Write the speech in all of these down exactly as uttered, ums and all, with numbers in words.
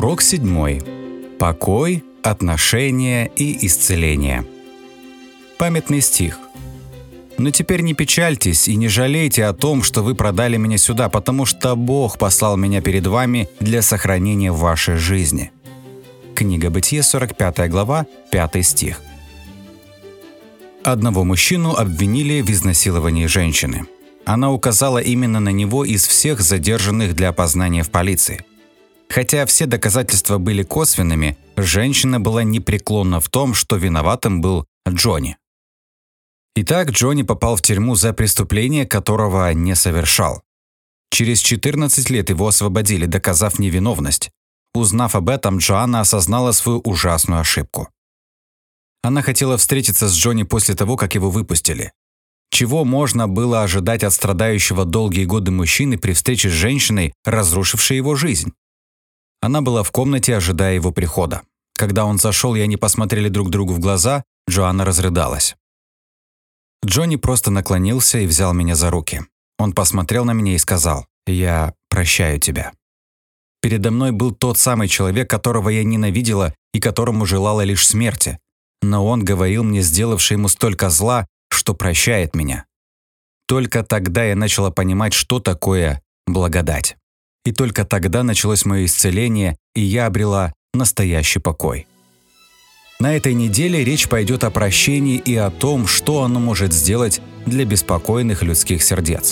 Урок седьмой. Покой, отношения и исцеление. Памятный стих. «Но теперь не печальтесь и не жалейте о том, что вы продали меня сюда, потому что Бог послал меня перед вами для сохранения вашей жизни». Книга Бытие, сорок пятая глава, пятый стих. Одного мужчину обвинили в изнасиловании женщины. Она указала именно на него из всех задержанных для опознания в полиции. Хотя все доказательства были косвенными, женщина была непреклонна в том, что виноватым был Джонни. Итак, Джонни попал в тюрьму за преступление, которого не совершал. Через четырнадцать лет его освободили, доказав невиновность. Узнав об этом, Джоанна осознала свою ужасную ошибку. Она хотела встретиться с Джонни после того, как его выпустили. Чего можно было ожидать от страдающего долгие годы мужчины при встрече с женщиной, разрушившей его жизнь? Она была в комнате, ожидая его прихода. Когда он зашел и они посмотрели друг другу в глаза, Джоанна разрыдалась. Джонни просто наклонился и взял меня за руки. Он посмотрел на меня и сказал: «Я прощаю тебя». Передо мной был тот самый человек, которого я ненавидела и которому желала лишь смерти. Но он говорил мне, сделавший ему столько зла, что прощает меня. Только тогда я начала понимать, что такое благодать. И только тогда началось мое исцеление, и я обрела настоящий покой. На этой неделе речь пойдет о прощении и о том, что оно может сделать для беспокойных людских сердец.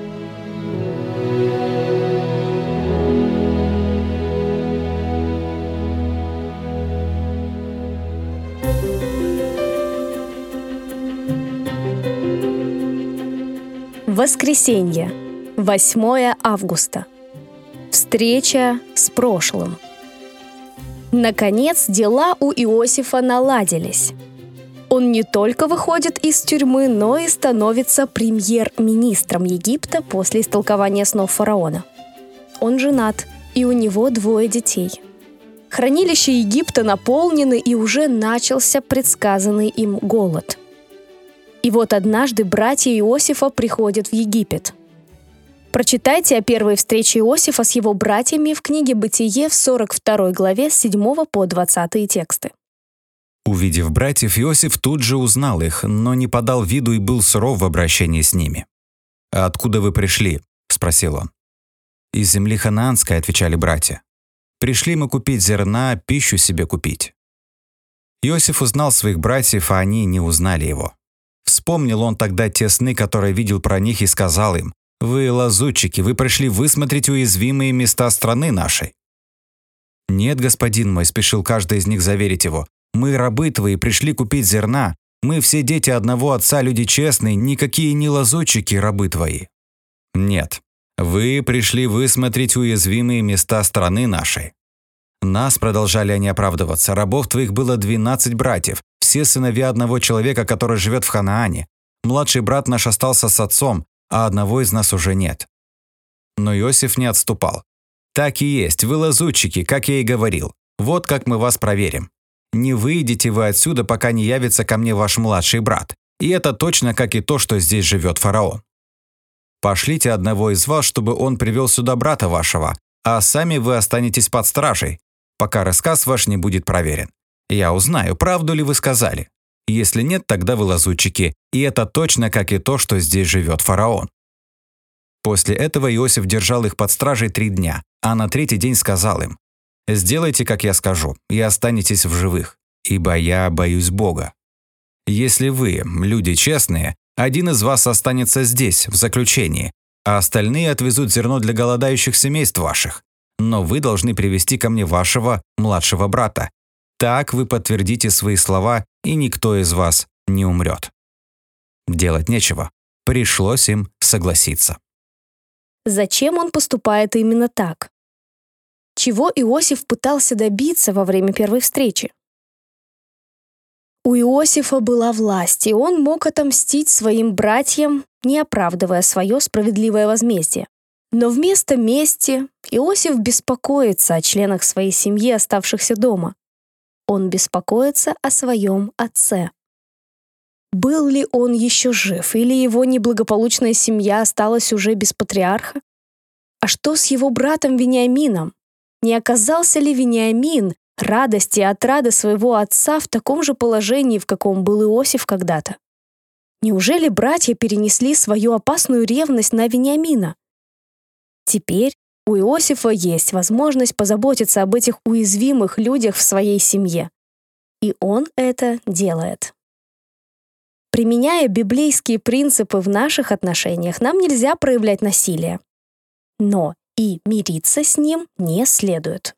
Воскресенье, восьмое августа. Встреча с прошлым. Наконец, дела у Иосифа наладились. Он не только выходит из тюрьмы, но и становится премьер-министром Египта после истолкования снов фараона. Он женат, и у него двое детей. Хранилища Египта наполнены, и уже начался предсказанный им голод. И вот однажды братья Иосифа приходят в Египет. Прочитайте о первой встрече Иосифа с его братьями в книге «Бытие» в сорок второй главе с седьмого по двадцатый тексты. Увидев братьев, Иосиф тут же узнал их, но не подал виду и был суров в обращении с ними. «А откуда вы пришли?» – спросил он. «Из земли ханаанской», – отвечали братья. «Пришли мы купить зерна, пищу себе купить». Иосиф узнал своих братьев, а они не узнали его. Вспомнил он тогда те сны, которые видел про них, и сказал им: «Вы лазутчики, вы пришли высмотреть уязвимые места страны нашей». «Нет, господин мой», — спешил каждый из них заверить его, «мы рабы твои, пришли купить зерна. Мы все дети одного отца, люди честные, никакие не лазутчики, рабы твои». «Нет, вы пришли высмотреть уязвимые места страны нашей». «Нас», — продолжали они оправдываться, — «рабов твоих было двенадцать братьев, все сыновья одного человека, который живет в Ханаане. Младший брат наш остался с отцом, а одного из нас уже нет». Но Иосиф не отступал. «Так и есть, вы лазутчики, как я и говорил. Вот как мы вас проверим. Не выйдете вы отсюда, пока не явится ко мне ваш младший брат. И это точно как и то, что здесь живет фараон. Пошлите одного из вас, чтобы он привел сюда брата вашего, а сами вы останетесь под стражей, пока рассказ ваш не будет проверен. Я узнаю, правду ли вы сказали. Если нет, тогда вы лазутчики, и это точно как и то, что здесь живет фараон». После этого Иосиф держал их под стражей три дня, а на третий день сказал им: «Сделайте, как я скажу, и останетесь в живых, ибо я боюсь Бога. Если вы, люди честные, один из вас останется здесь, в заключении, а остальные отвезут зерно для голодающих семейств ваших. Но вы должны привести ко мне вашего младшего брата. Так вы подтвердите свои слова, и никто из вас не умрет». Делать нечего. Пришлось им согласиться. Зачем он поступает именно так? Чего Иосиф пытался добиться во время первой встречи? У Иосифа была власть, и он мог отомстить своим братьям, не оправдывая свое справедливое возмездие. Но вместо мести Иосиф беспокоится о членах своей семьи, оставшихся дома. Он беспокоится о своем отце. Был ли он еще жив, или его неблагополучная семья осталась уже без патриарха? А что с его братом Вениамином? Не оказался ли Вениамин радости и отрады своего отца в таком же положении, в каком был Иосиф когда-то? Неужели братья перенесли свою опасную ревность на Вениамина? Теперь у Иосифа есть возможность позаботиться об этих уязвимых людях в своей семье. И он это делает. Применяя библейские принципы в наших отношениях, нам нельзя проявлять насилие. Но и мириться с ним не следует.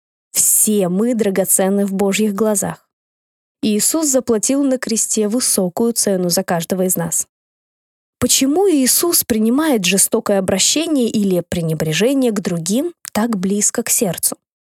Все мы драгоценны в Божьих глазах. Иисус заплатил на кресте высокую цену за каждого из нас. Почему Иисус принимает жестокое обращение или пренебрежение к другим так близко к сердцу?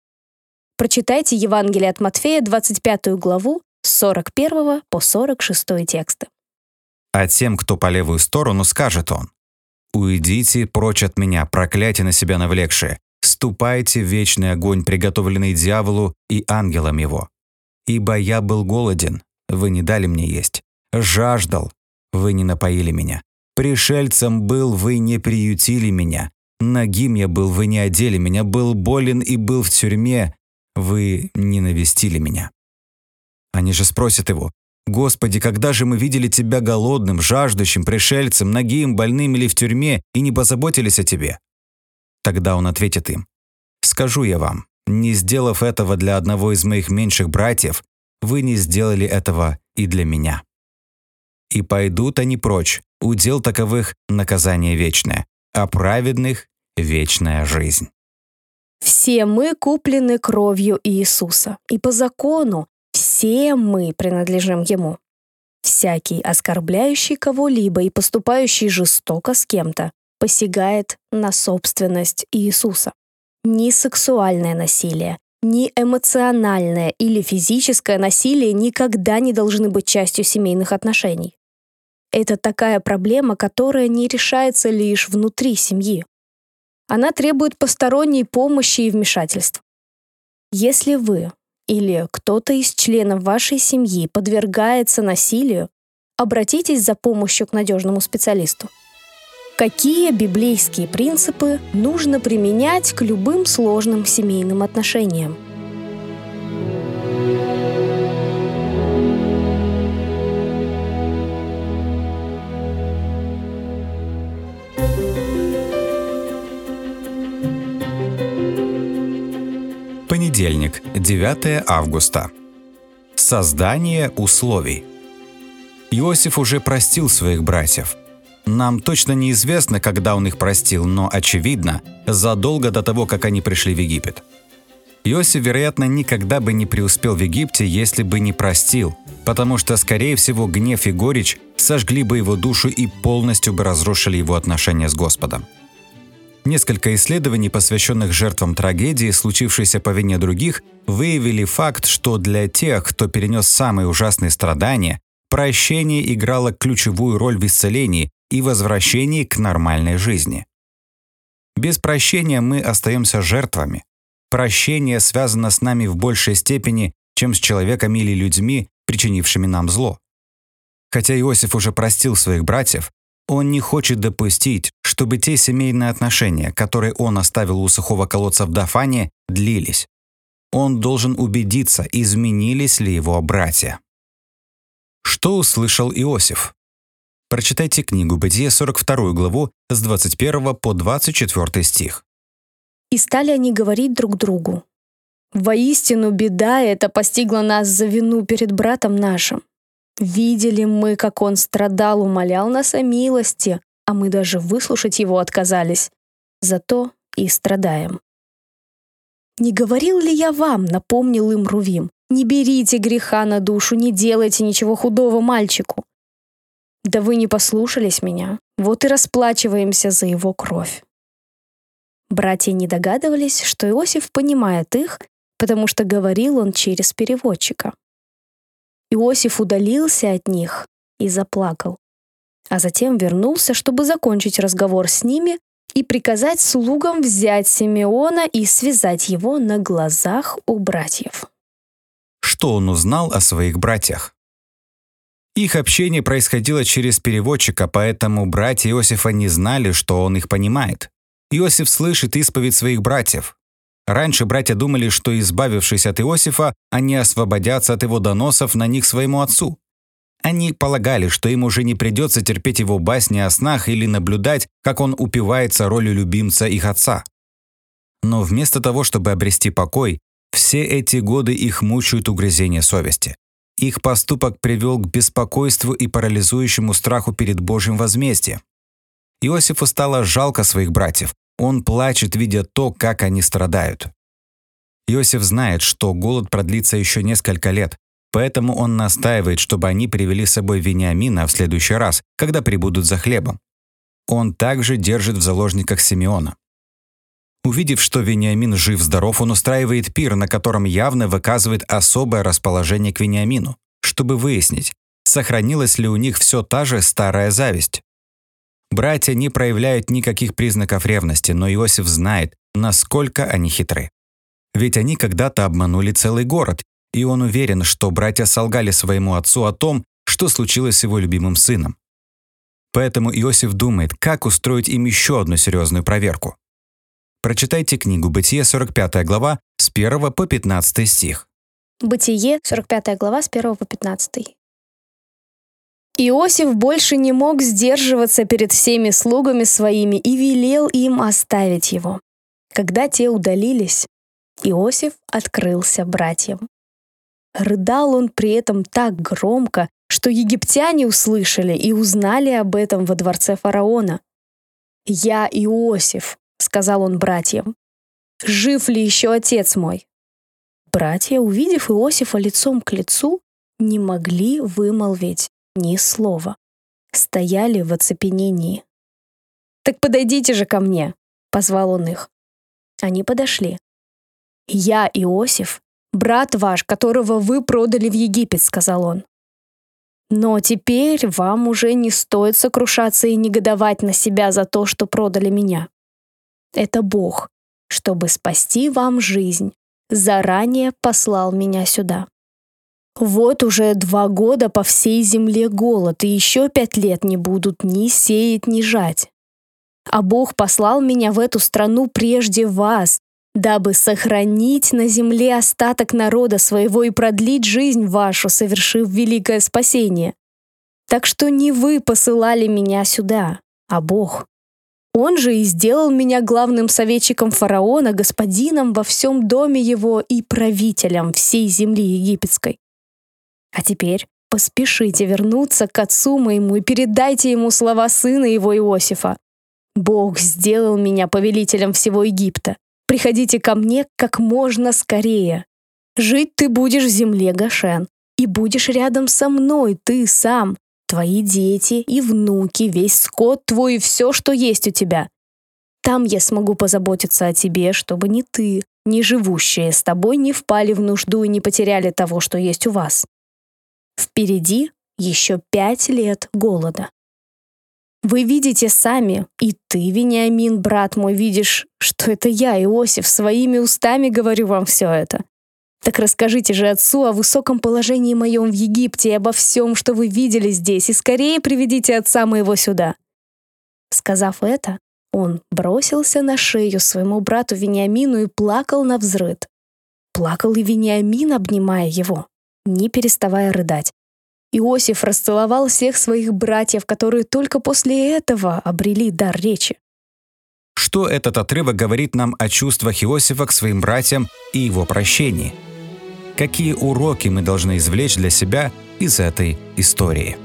Прочитайте Евангелие от Матфея, двадцать пятую главу, с сорок первого по сорок шестой тексты. «А тем, кто по левую сторону, скажет он: уйдите прочь от меня, проклятие на себя навлекшие, ступайте в вечный огонь, приготовленный дьяволу и ангелам его. Ибо я был голоден, вы не дали мне есть, жаждал, вы не напоили меня, пришельцем был, вы не приютили меня, нагим я был, вы не одели меня, был болен и был в тюрьме, вы не навестили меня». Они же спросят его: «Господи, когда же мы видели тебя голодным, жаждущим, пришельцем, нагим, больным или в тюрьме и не позаботились о тебе?» Тогда он ответит им: «Скажу я вам, не сделав этого для одного из моих меньших братьев, вы не сделали этого и для меня. И пойдут они прочь, удел таковых наказание вечное, а праведных – вечная жизнь». Все мы куплены кровью Иисуса, и по закону все мы принадлежим Ему. Всякий, оскорбляющий кого-либо и поступающий жестоко с кем-то, посягает на собственность Иисуса. Ни сексуальное насилие, ни эмоциональное или физическое насилие никогда не должны быть частью семейных отношений. Это такая проблема, которая не решается лишь внутри семьи. Она требует посторонней помощи и вмешательства. Если вы или кто-то из членов вашей семьи подвергается насилию, обратитесь за помощью к надежному специалисту. Какие библейские принципы нужно применять к любым сложным семейным отношениям? Понедельник, девятое августа. Создание условий. Иосиф уже простил своих братьев. Нам точно неизвестно, когда он их простил, но, очевидно, задолго до того, как они пришли в Египет. Иосиф, вероятно, никогда бы не преуспел в Египте, если бы не простил, потому что, скорее всего, гнев и горечь сожгли бы его душу и полностью бы разрушили его отношения с Господом. Несколько исследований, посвященных жертвам трагедии, случившейся по вине других, выявили факт, что для тех, кто перенес самые ужасные страдания, прощение играло ключевую роль в исцелении и возвращении к нормальной жизни. Без прощения мы остаемся жертвами. Прощение связано с нами в большей степени, чем с человеками или людьми, причинившими нам зло. Хотя Иосиф уже простил своих братьев, он не хочет допустить, чтобы те семейные отношения, которые он оставил у сухого колодца в Дофане, длились. Он должен убедиться, изменились ли его братья. Что услышал Иосиф? Прочитайте книгу Бытие, сорок вторую главу, с двадцать первого по двадцать четвёртый стих. «И стали они говорить друг другу: воистину беда эта постигла нас за вину перед братом нашим. Видели мы, как он страдал, умолял нас о милости, а мы даже выслушать его отказались. Зато и страдаем. Не говорил ли я вам, напомнил им Рувим, не берите греха на душу, не делайте ничего худого мальчику. Да вы не послушались меня, вот и расплачиваемся за его кровь». Братья не догадывались, что Иосиф понимает их, потому что говорил он через переводчика. Иосиф удалился от них и заплакал, а затем вернулся, чтобы закончить разговор с ними и приказать слугам взять Симеона и связать его на глазах у братьев. Что он узнал о своих братьях? Их общение происходило через переводчика, поэтому братья Иосифа не знали, что он их понимает. Иосиф слышит исповедь своих братьев. Раньше братья думали, что, избавившись от Иосифа, они освободятся от его доносов на них своему отцу. Они полагали, что им уже не придется терпеть его басни о снах или наблюдать, как он упивается ролью любимца их отца. Но вместо того, чтобы обрести покой, все эти годы их мучают угрызения совести. Их поступок привел к беспокойству и парализующему страху перед Божьим возмездием. Иосифу стало жалко своих братьев. Он плачет, видя то, как они страдают. Иосиф знает, что голод продлится еще несколько лет, поэтому он настаивает, чтобы они привели с собой Вениамина в следующий раз, когда прибудут за хлебом. Он также держит в заложниках Симеона. Увидев, что Вениамин жив-здоров, он устраивает пир, на котором явно выказывает особое расположение к Вениамину, чтобы выяснить, сохранилась ли у них все та же старая зависть. Братья не проявляют никаких признаков ревности, но Иосиф знает, насколько они хитры. Ведь они когда-то обманули целый город, и он уверен, что братья солгали своему отцу о том, что случилось с его любимым сыном. Поэтому Иосиф думает, как устроить им еще одну серьезную проверку. Прочитайте книгу «Бытие», сорок пятая глава, с первого по пятнадцатый стих. Бытие, сорок пятая глава, с первого по пятнадцатый. Иосиф больше не мог сдерживаться перед всеми слугами своими и велел им оставить его. Когда те удалились, Иосиф открылся братьям. Рыдал он при этом так громко, что египтяне услышали и узнали об этом во дворце фараона. «Я Иосиф», — сказал он братьям. «Жив ли еще отец мой?» Братья, увидев Иосифа лицом к лицу, не могли вымолвить ни слова. Стояли в оцепенении. «Так подойдите же ко мне», — позвал он их. Они подошли. «Я Иосиф, брат ваш, которого вы продали в Египет», — сказал он. «Но теперь вам уже не стоит сокрушаться и негодовать на себя за то, что продали меня. Это Бог, чтобы спасти вам жизнь, заранее послал меня сюда. Вот уже два года по всей земле голод, и еще пять лет не будут ни сеять, ни жать. А Бог послал меня в эту страну прежде вас, дабы сохранить на земле остаток народа своего и продлить жизнь вашу, совершив великое спасение. Так что не вы посылали меня сюда, а Бог. Он же и сделал меня главным советчиком фараона, господином во всем доме его и правителем всей земли египетской. А теперь поспешите вернуться к отцу моему и передайте ему слова сына его Иосифа. Бог сделал меня повелителем всего Египта. Приходите ко мне как можно скорее. Жить ты будешь в земле Гошен, и будешь рядом со мной, ты сам, твои дети и внуки, весь скот твой и все, что есть у тебя. Там я смогу позаботиться о тебе, чтобы ни ты, ни живущие с тобой не впали в нужду и не потеряли того, что есть у вас. Впереди еще пять лет голода. Вы видите сами, и ты, Вениамин, брат мой, видишь, что это я, Иосиф, своими устами говорю вам все это. Так расскажите же отцу о высоком положении моем в Египте и обо всем, что вы видели здесь, и скорее приведите отца моего сюда». Сказав это, он бросился на шею своему брату Вениамину и плакал навзрыд. Плакал и Вениамин, обнимая его, не переставая рыдать. Иосиф расцеловал всех своих братьев, которые только после этого обрели дар речи. Что этот отрывок говорит нам о чувствах Иосифа к своим братьям и его прощении? Какие уроки мы должны извлечь для себя из этой истории?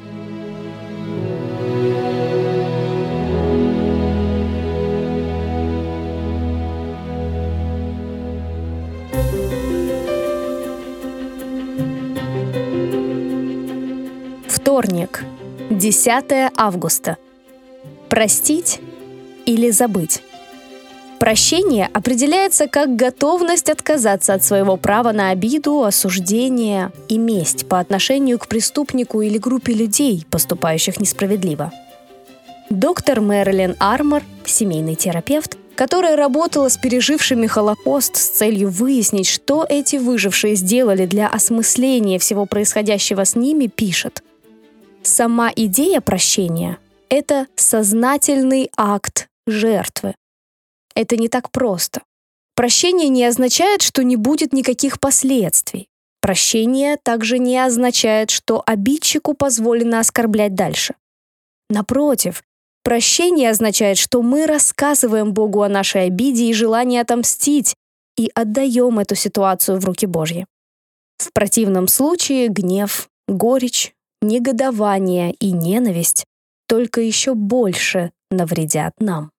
Вторник, десятое августа. Простить или забыть? Прощение определяется как готовность отказаться от своего права на обиду, осуждение и месть по отношению к преступнику или группе людей, поступающих несправедливо. Доктор Мэрилин Армор, семейный терапевт, которая работала с пережившими Холокост с целью выяснить, что эти выжившие сделали для осмысления всего происходящего с ними, пишет: «Сама идея прощения — это сознательный акт жертвы. Это не так просто. Прощение не означает, что не будет никаких последствий. Прощение также не означает, что обидчику позволено оскорблять дальше. Напротив, прощение означает, что мы рассказываем Богу о нашей обиде и желании отомстить и отдаем эту ситуацию в руки Божьи. В противном случае гнев, горечь, негодование и ненависть только еще больше навредят нам.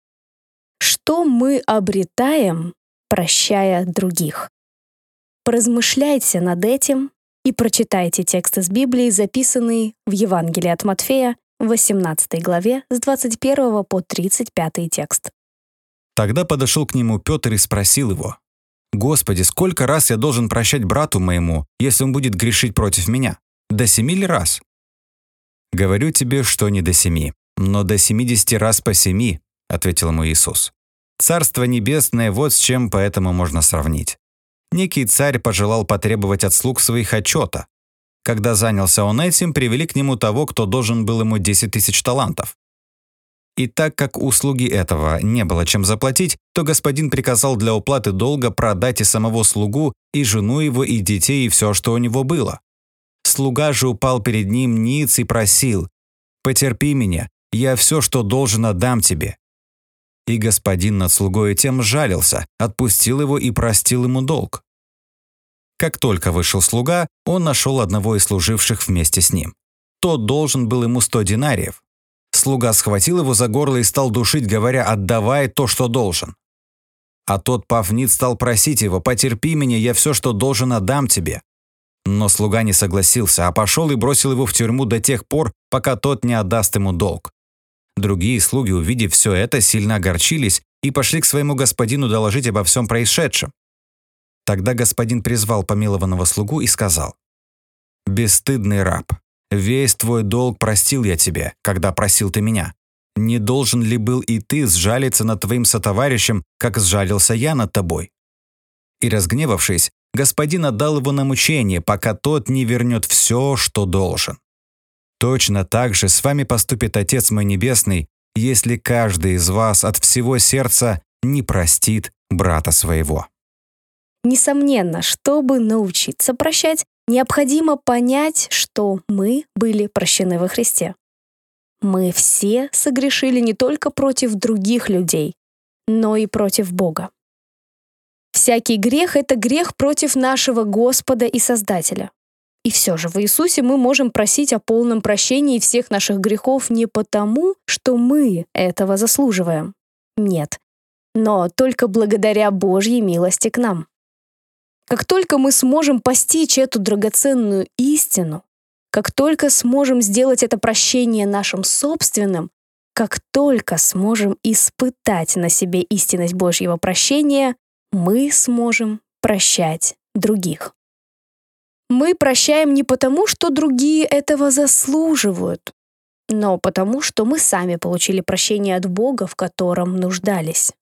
Что мы обретаем, прощая других? Поразмышляйте над этим и прочитайте текст из Библии, записанный в Евангелии от Матфея, в восемнадцатой главе, с двадцать первого по тридцать пятый текст. Тогда подошел к нему Петр и спросил его: «Господи, сколько раз я должен прощать брату моему, если он будет грешить против меня? До семи ли раз?» «Говорю тебе, что не до семи, но до семидесяти раз по семи», — ответил ему Иисус. «Царство небесное вот с чем поэтому можно сравнить. Некий царь пожелал потребовать от слуг своих отчета. Когда занялся он этим, привели к нему того, кто должен был ему десять тысяч талантов. И так как у слуги этого не было чем заплатить, то господин приказал для уплаты долга продать и самого слугу, и жену его, и детей, и все, что у него было. Слуга же упал перед ним ниц и просил: «Потерпи меня, я все, что должен, отдам тебе». И господин над слугою тем жалился, отпустил его и простил ему долг. Как только вышел слуга, он нашел одного из служивших вместе с ним. Тот должен был ему сто динариев. Слуга схватил его за горло и стал душить, говоря: «Отдавай то, что должен». А тот, пав ниц, стал просить его: «Потерпи меня, я все, что должен, отдам тебе». Но слуга не согласился, а пошел и бросил его в тюрьму до тех пор, пока тот не отдаст ему долг. Другие слуги, увидев все это, сильно огорчились и пошли к своему господину доложить обо всем происшедшем. Тогда господин призвал помилованного слугу и сказал: «Бесстыдный раб, весь твой долг простил я тебе, когда просил ты меня. Не должен ли был и ты сжалиться над твоим сотоварищем, как сжалился я над тобой?» И, разгневавшись, господин отдал его на мучение, пока тот не вернет все, что должен. Точно так же с вами поступит Отец мой Небесный, если каждый из вас от всего сердца не простит брата своего. Несомненно, чтобы научиться прощать, необходимо понять, что мы были прощены во Христе. Мы все согрешили не только против других людей, но и против Бога. Всякий грех — это грех против нашего Господа и Создателя. И все же в Иисусе мы можем просить о полном прощении всех наших грехов не потому, что мы этого заслуживаем. Нет, но только благодаря Божьей милости к нам. Как только мы сможем постичь эту драгоценную истину, как только сможем сделать это прощение нашим собственным, как только сможем испытать на себе истинность Божьего прощения, мы сможем прощать других. Мы прощаем не потому, что другие этого заслуживают, но потому, что мы сами получили прощение от Бога, в котором нуждались.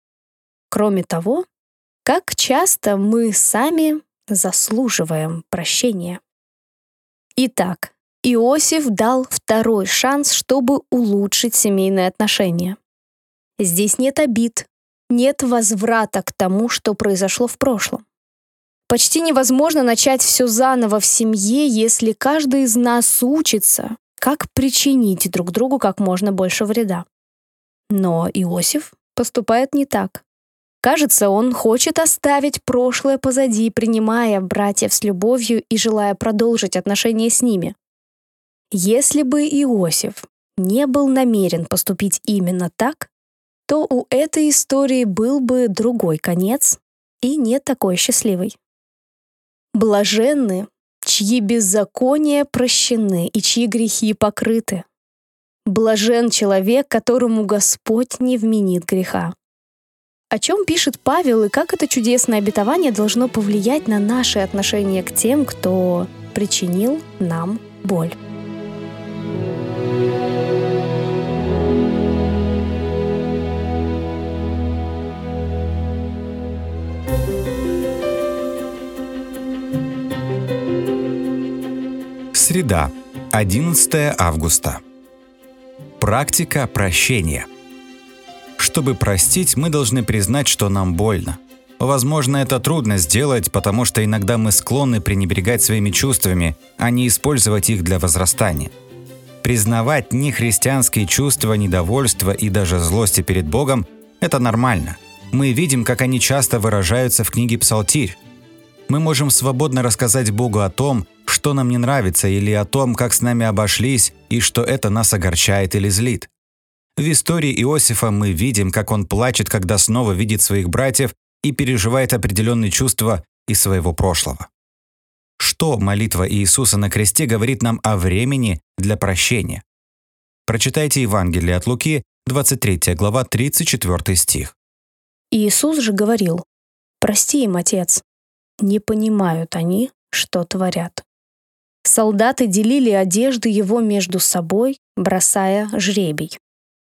Кроме того, как часто мы сами заслуживаем прощения. Итак, Иосиф дал второй шанс, чтобы улучшить семейные отношения. Здесь нет обид, нет возврата к тому, что произошло в прошлом. Почти невозможно начать все заново в семье, если каждый из нас учится, как причинить друг другу как можно больше вреда. Но Иосиф поступает не так. Кажется, он хочет оставить прошлое позади, принимая братьев с любовью и желая продолжить отношения с ними. Если бы Иосиф не был намерен поступить именно так, то у этой истории был бы другой конец и не такой счастливый. Блаженны, чьи беззакония прощены и чьи грехи покрыты. Блажен человек, которому Господь не вменит греха. О чем пишет Павел и как это чудесное обетование должно повлиять на наши отношения к тем, кто причинил нам боль. Среда, одиннадцатое августа. Практика прощения. Чтобы простить, мы должны признать, что нам больно. Возможно, это трудно сделать, потому что иногда мы склонны пренебрегать своими чувствами, а не использовать их для возрастания. Признавать нехристианские чувства, недовольства и даже злости перед Богом – это нормально. Мы видим, как они часто выражаются в книге «Псалтирь». Мы можем свободно рассказать Богу о том, что нам не нравится, или о том, как с нами обошлись, и что это нас огорчает или злит. В истории Иосифа мы видим, как он плачет, когда снова видит своих братьев и переживает определенные чувства из своего прошлого. Что молитва Иисуса на кресте говорит нам о времени для прощения? Прочитайте Евангелие от Луки, двадцать третья глава, тридцать четвёртый стих. Иисус же говорил: «Прости им, Отец, не понимают они, что творят». Солдаты делили одежды его между собой, бросая жребий.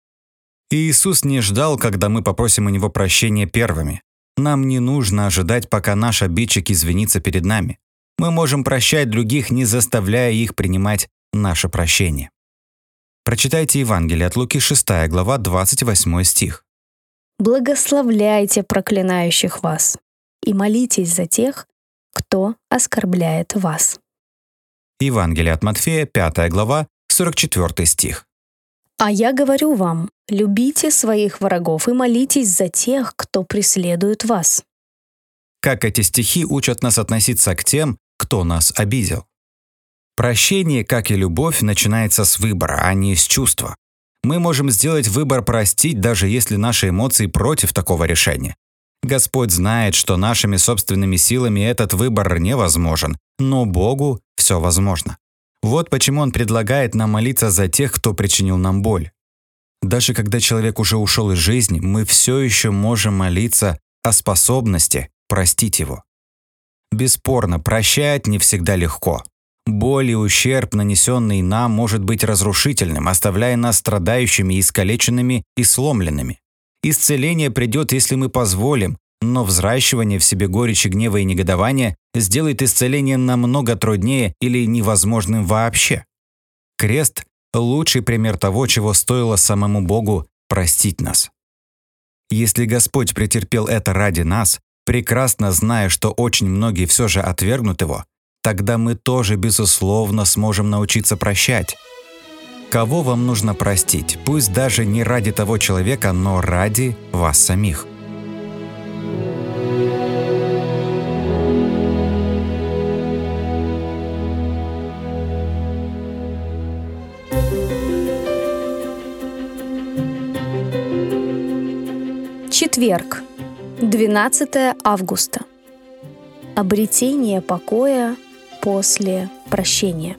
Иисус не ждал, когда мы попросим у Него прощения первыми. Нам не нужно ожидать, пока наш обидчик извинится перед нами. Мы можем прощать других, не заставляя их принимать наше прощение. Прочитайте Евангелие от Луки, шестая глава, двадцать восьмой стих. «Благословляйте проклинающих вас и молитесь за тех, кто оскорбляет вас». Евангелие от Матфея, пятая глава, сорок четвёртый стих. «А я говорю вам, любите своих врагов и молитесь за тех, кто преследует вас». Как эти стихи учат нас относиться к тем, кто нас обидел. Прощение, как и любовь, начинается с выбора, а не с чувства. Мы можем сделать выбор простить, даже если наши эмоции против такого решения. Господь знает, что нашими собственными силами этот выбор невозможен, но Богу все возможно. Вот почему Он предлагает нам молиться за тех, кто причинил нам боль. Даже когда человек уже ушел из жизни, мы все еще можем молиться о способности простить его. Бесспорно, прощать не всегда легко. Боль и ущерб, нанесенный нам, может быть разрушительным, оставляя нас страдающими, искалеченными и сломленными. Исцеление придет, если мы позволим, но взращивание в себе горечи, гнева и негодования сделает исцеление намного труднее или невозможным вообще. Крест – лучший пример того, чего стоило самому Богу простить нас. Если Господь претерпел это ради нас, прекрасно зная, что очень многие все же отвергнут Его, тогда мы тоже, безусловно, сможем научиться прощать. Кого вам нужно простить, пусть даже не ради того человека, но ради вас самих. Четверг, двенадцатое августа. Обретение покоя после прощения.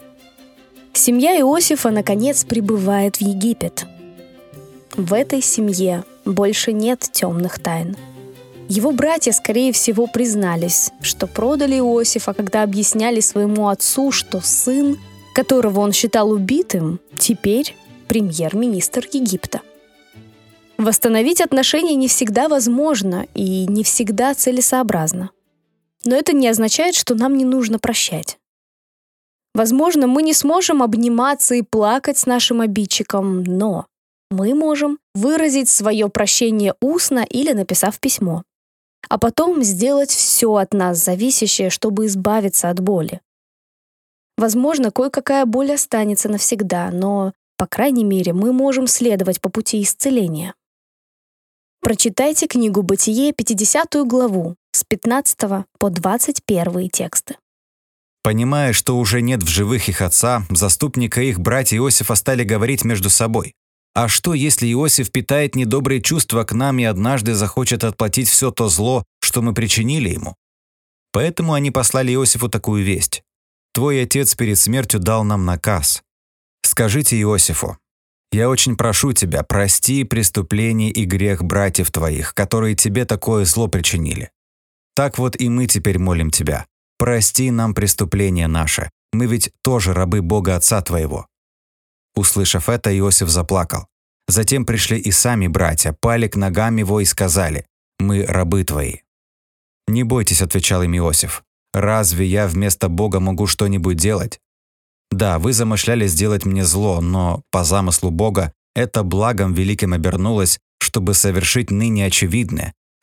Семья Иосифа, наконец, прибывает в Египет. В этой семье больше нет темных тайн. Его братья, скорее всего, признались, что продали Иосифа, когда объясняли своему отцу, что сын, которого он считал убитым, теперь премьер-министр Египта. Восстановить отношения не всегда возможно и не всегда целесообразно. Но это не означает, что нам не нужно прощать. Возможно, мы не сможем обниматься и плакать с нашим обидчиком, но мы можем выразить свое прощение устно или написав письмо, а потом сделать все от нас зависящее, чтобы избавиться от боли. Возможно, кое-какая боль останется навсегда, но, по крайней мере, мы можем следовать по пути исцеления. Прочитайте книгу «Бытие», пятидесятую главу, с пятнадцатого по двадцать первый тексты. Понимая, что уже нет в живых их отца, заступника их братья Иосифа стали говорить между собой. А что, если Иосиф питает недобрые чувства к нам и однажды захочет отплатить все то зло, что мы причинили ему? Поэтому они послали Иосифу такую весть. «Твой отец перед смертью дал нам наказ. Скажите Иосифу: я очень прошу тебя, прости преступление и грех братьев твоих, которые тебе такое зло причинили. Так вот и мы теперь молим тебя. Прости нам преступление наше. Мы ведь тоже рабы Бога Отца твоего». Услышав это, Иосиф заплакал. Затем пришли и сами братья, пали к ногам его и сказали: «Мы рабы твои». «Не бойтесь», — отвечал им Иосиф. «Разве я вместо Бога могу что-нибудь делать? Да, вы замышляли сделать мне зло, но по замыслу Бога это благом великим обернулось, чтобы совершить ныне очевидное,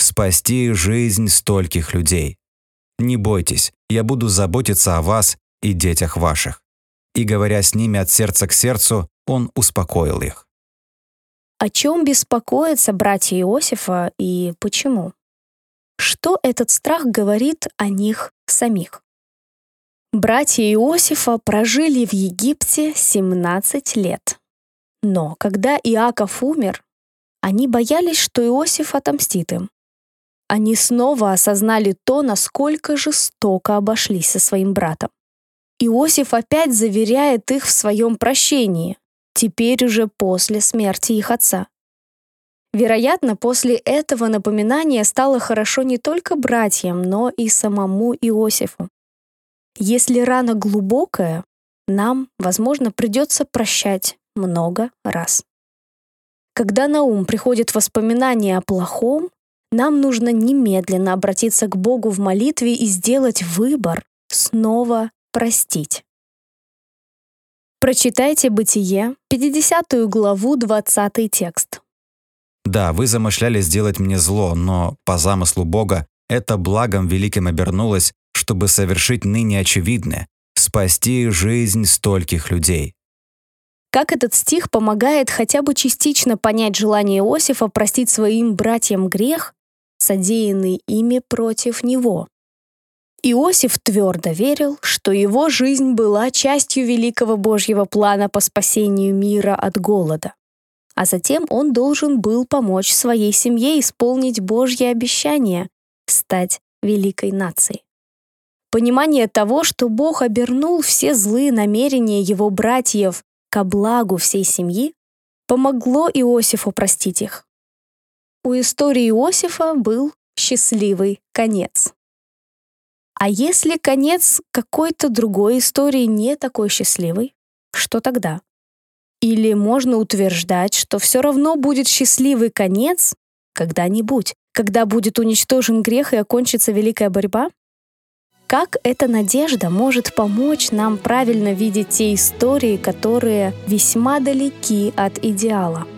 спасти жизнь стольких людей. Не бойтесь, я буду заботиться о вас и детях ваших». И, говоря с ними от сердца к сердцу, он успокоил их. О чем беспокоятся братья Иосифа и почему? Что этот страх говорит о них самих? Братья Иосифа прожили в Египте семнадцать лет. Но когда Иаков умер, они боялись, что Иосиф отомстит им. Они снова осознали то, насколько жестоко обошлись со своим братом. Иосиф опять заверяет их в своем прощении, теперь уже после смерти их отца. Вероятно, после этого напоминания стало хорошо не только братьям, но и самому Иосифу. Если рана глубокая, нам, возможно, придется прощать много раз. Когда на ум приходит воспоминание о плохом, нам нужно немедленно обратиться к Богу в молитве и сделать выбор снова простить. Прочитайте Бытие, пятидесятую главу, двадцатый текст. «Да, вы замышляли сделать мне зло, но по замыслу Бога это благом великим обернулось, чтобы совершить ныне очевидное – спасти жизнь стольких людей». Как этот стих помогает хотя бы частично понять желание Иосифа простить своим братьям грех, содеянный ими против него? Иосиф твердо верил, что его жизнь была частью великого Божьего плана по спасению мира от голода. А затем он должен был помочь своей семье исполнить Божье обещание — стать великой нацией. Понимание того, что Бог обернул все злые намерения его братьев ко благу всей семьи, помогло Иосифу простить их. У истории Иосифа был счастливый конец. А если конец какой-то другой истории не такой счастливый, что тогда? Или можно утверждать, что все равно будет счастливый конец когда-нибудь, когда будет уничтожен грех и окончится великая борьба? Как эта надежда может помочь нам правильно видеть те истории, которые весьма далеки от идеала?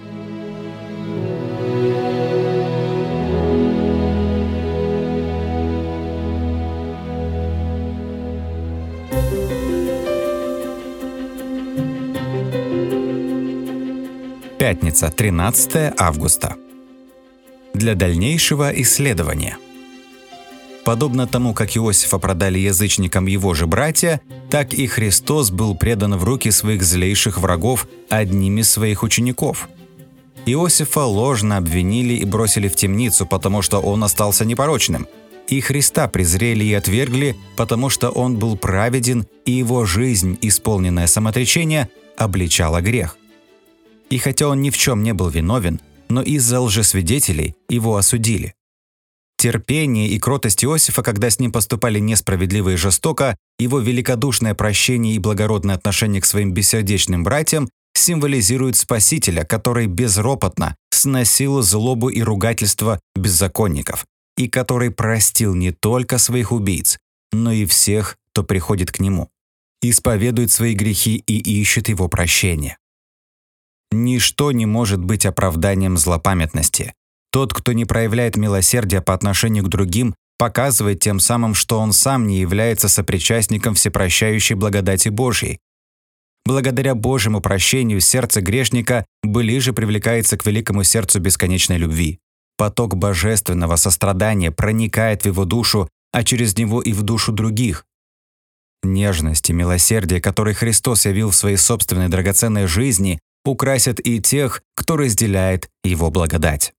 Пятница, тринадцатое августа. Для дальнейшего исследования. Подобно тому, как Иосифа продали язычникам его же братья, так и Христос был предан в руки своих злейших врагов одним из своих учеников. Иосифа ложно обвинили и бросили в темницу, потому что он остался непорочным. И Христа презрели и отвергли, потому что он был праведен, и его жизнь, исполненная самоотречения, обличала грех. И хотя он ни в чем не был виновен, но из-за лжесвидетелей его осудили. Терпение и кротость Иосифа, когда с ним поступали несправедливо и жестоко, его великодушное прощение и благородное отношение к своим бессердечным братьям символизируют Спасителя, который безропотно сносил злобу и ругательство беззаконников, и который простил не только своих убийц, но и всех, кто приходит к нему, исповедует свои грехи и ищет его прощения. Ничто не может быть оправданием злопамятности. Тот, кто не проявляет милосердия по отношению к другим, показывает тем самым, что он сам не является сопричастником всепрощающей благодати Божьей. Благодаря Божьему прощению сердце грешника ближе привлекается к великому сердцу бесконечной любви. Поток божественного сострадания проникает в его душу, а через него и в душу других. Нежность и милосердие, которые Христос явил в своей собственной драгоценной жизни, украсят и тех, кто разделяет его благодать.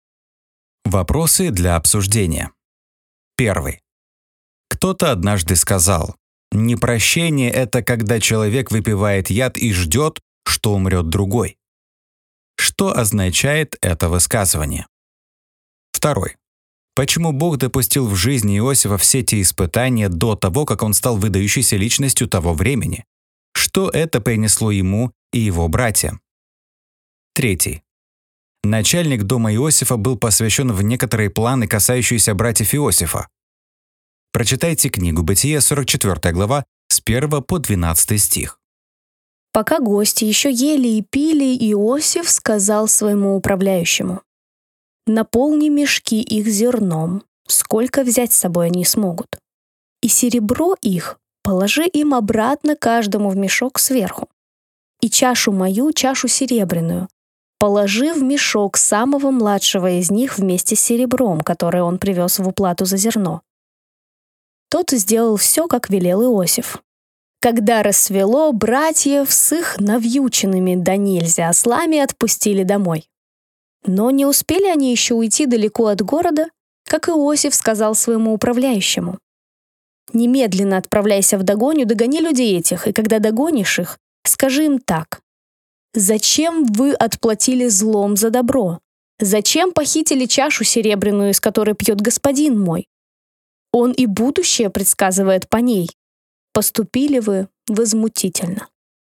Вопросы для обсуждения. Первый. Кто-то однажды сказал: «Непрощение – это когда человек выпивает яд и ждет, что умрет другой». Что означает это высказывание? Второй. Почему Бог допустил в жизни Иосифа все те испытания до того, как он стал выдающейся личностью того времени? Что это принесло ему и его братьям? Третий. Начальник дома Иосифа был посвящен в некоторые планы, касающиеся братьев Иосифа. Прочитайте книгу «Бытие», сорок четвёртая глава, с первого по двенадцатый стих. Пока гости еще ели и пили, Иосиф сказал своему управляющему: наполни мешки их зерном, сколько взять с собой они смогут. И серебро их положи им обратно каждому в мешок сверху. И чашу мою, чашу серебряную, положи в мешок самого младшего из них вместе с серебром, которое он привез в уплату за зерно». Тот сделал все, как велел Иосиф. Когда рассвело, братьев с их навьюченными до нельзя ослами отпустили домой. Но не успели они еще уйти далеко от города, как Иосиф сказал своему управляющему: «Немедленно отправляйся вдогоню, догони людей этих, и когда догонишь их, скажи им так: зачем вы отплатили злом за добро? Зачем похитили чашу серебряную, из которой пьет господин мой? Он и будущее предсказывает по ней. Поступили вы возмутительно».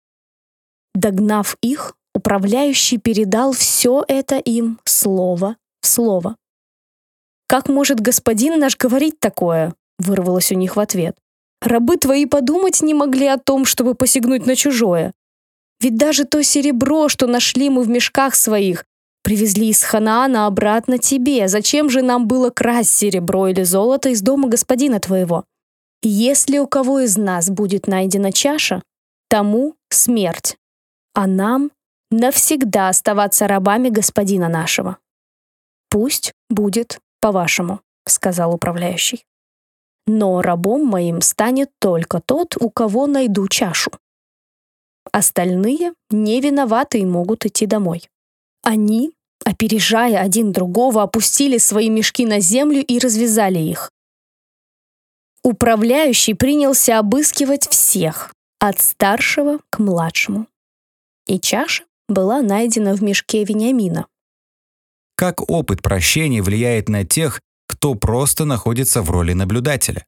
Догнав их, управляющий передал все это им слово в слово. «Как может господин наш говорить такое?» — вырвалось у них в ответ. «Рабы твои подумать не могли о том, чтобы посягнуть на чужое. Ведь даже то серебро, что нашли мы в мешках своих, привезли из Ханаана обратно тебе. Зачем же нам было красть серебро или золото из дома господина твоего? Если у кого из нас будет найдена чаша, тому смерть, а нам навсегда оставаться рабами господина нашего». «Пусть будет по-вашему», — сказал управляющий. «Но рабом моим станет только тот, у кого найду чашу. Остальные не виноваты и могут идти домой». Они, опережая один другого, опустили свои мешки на землю и развязали их. Управляющий принялся обыскивать всех, от старшего к младшему. И чаша была найдена в мешке Вениамина. Как опыт прощения влияет на тех, кто просто находится в роли наблюдателя?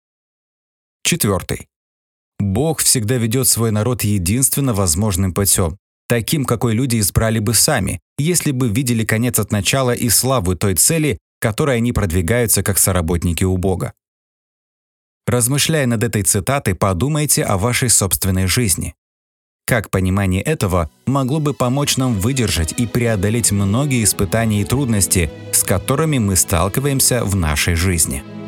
Четвертый. Бог всегда ведет свой народ единственно возможным путем, таким, какой люди избрали бы сами, если бы видели конец от начала и славу той цели, к которой они продвигаются как соработники у Бога. Размышляя над этой цитатой, подумайте о вашей собственной жизни. Как понимание этого могло бы помочь нам выдержать и преодолеть многие испытания и трудности, с которыми мы сталкиваемся в нашей жизни?